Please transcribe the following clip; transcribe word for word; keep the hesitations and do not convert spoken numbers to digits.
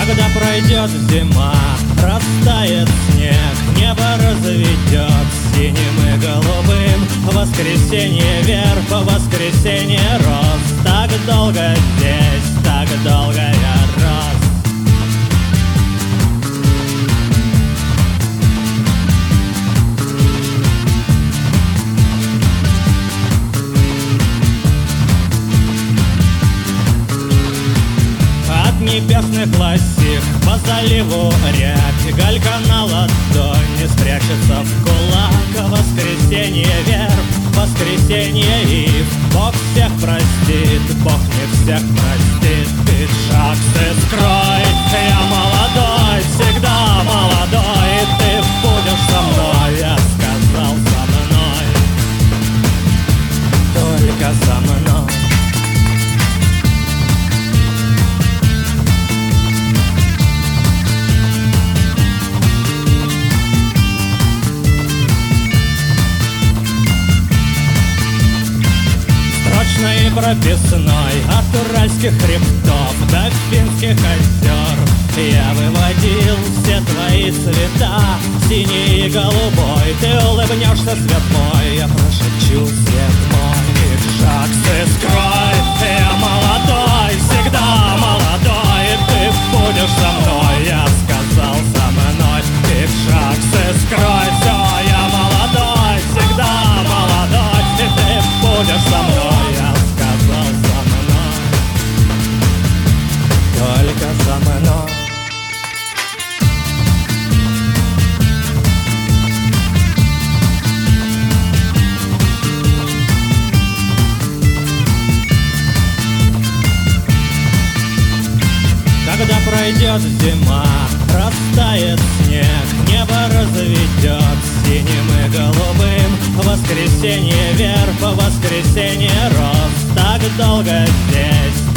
Когда пройдет зима, растает снег, небо разведет синим и голубым. В воскресенье вверх, в воскресенье рост. Так долго здесь, так долго я рос. Небесных лосих по заливу рябь, галька на ладони спрячется в кулак. Воскресенье вверх, воскресенье ив. Бог всех простит, Бог не всех простит. Пиджак ты скрой, я молодой, всегда молодой. Ты будешь со мной, я сказал, со мной, только со мной. И прописной от уральских хребтов до финских озер я выводил все твои цвета, синий и голубой. Ты улыбнешься, свет мой, я прошепчу, свет мой. Пиджак ты скрой, я молодой, всегда молодой. Ты будешь со мной, я сказал, со мной. Пиджак ты скрой, все, я молодой, всегда молодой. И ты будешь со мной, я сказал, со мной, только со мной. Когда пройдет зима, растает снег, небо разведет синим и голубым. В воскресенье вверх, в воскресенье рост. Так долго здесь,